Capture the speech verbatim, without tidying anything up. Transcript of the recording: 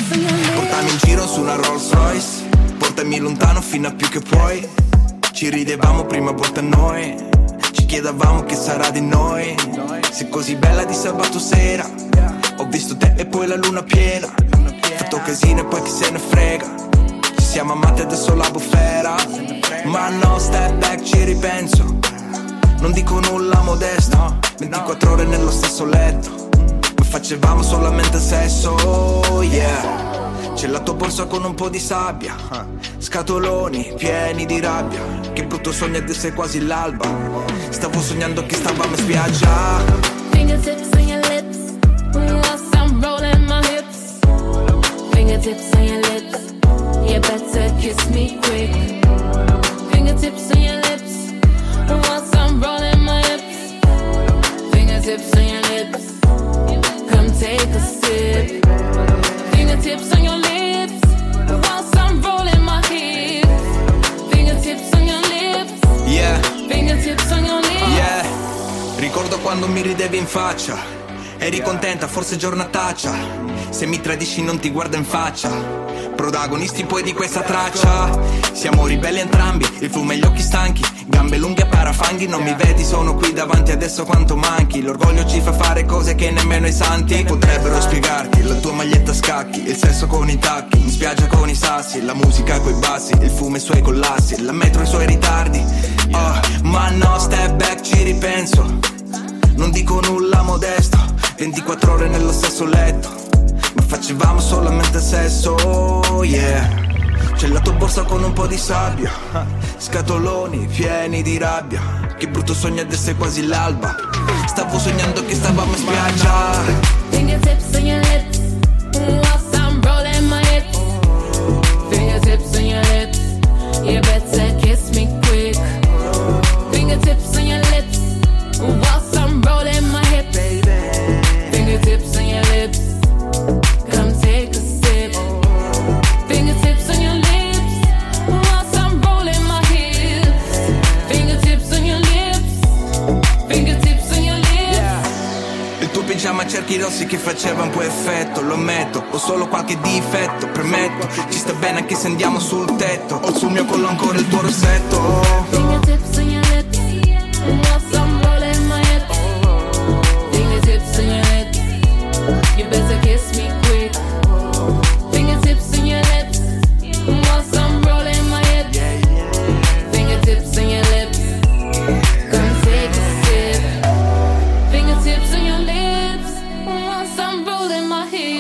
Portami in giro su una Rolls Royce, portami lontano fino a più che puoi. Ci ridevamo prima a volte a noi, ci chiedevamo che sarà di noi. Sei così bella di sabato sera, ho visto te e poi la luna piena. Fatto casino e poi chi se ne frega, ci siamo amati adesso la bufera. Ma no, step back, ci ripenso, non dico nulla modesto. Ventiquattro ore nello stesso letto, ma facevamo solamente sesso, yeah. C'è la tua borsa con un po' di sabbia, scatoloni pieni di rabbia. Che brutto sogno ed è quasi l'alba. Stavo sognando che stavamo in spiaggia. Fingertips on your lips, whilst I'm rolling my hips. Fingertips on your lips, you better kiss me quick. Fingertips on your lips, whilst I'm rolling my hips. Fingertips on your lips, come take a sip. Fingertips on your lips, whilst I'm rolling my hips. Fingertips on your lips, yeah. Fingertips on your lips, yeah. Ricordo quando mi ridevi in faccia, eri contenta, forse giornataccia. Se mi tradisci non ti guardo in faccia, protagonisti poi di questa traccia. Siamo ribelli entrambi, il fumo e gli occhi stanchi, gambe lunghe a parafanghi. Non mi vedi, sono qui davanti, adesso quanto manchi. L'orgoglio ci fa fare cose che nemmeno i santi potrebbero spiegarti. La tua maglietta a scacchi, il sesso con i tacchi, in spiaggia con i sassi, la musica coi bassi, il fumo e i suoi collassi, la metro e i suoi ritardi. Oh, ma no, step back, ci ripenso, non dico nulla modesto. Ventiquattro ore nello stesso letto, ma facevamo solamente sesso, yeah. C'è la tua borsa con un po' di sabbia, scatoloni pieni di rabbia. Che brutto sogno ed è quasi l'alba. Stavo sognando che stavamo in spiaggia. Fingertips on your lips, whilst I'm rolling my hips. Fingertips on your lips, you better kiss me quick. Fingertips on your lips, whilst I'm rolling my hips. Fingertips on your lips, come take a sip. Fingertips on your lips, whilst I'm rolling my hips. Fingertips on your lips, fingertips on your lips. Il tuo pigiama cerchi rossi che faceva un po' effetto, lo ammetto, ho solo qualche difetto, premetto. Ci sta bene anche se andiamo sul tetto, ho sul mio collo ancora il tuo rossetto. Fingertips on your lips, whilst I'm rolling my hips. Fingertips on your lips, you better kiss me quick. Fingertips on your lips, whilst I'm rolling my hips. Fingertips on your lips, come take a sip. Fingertips on your lips, whilst I'm rolling my hips.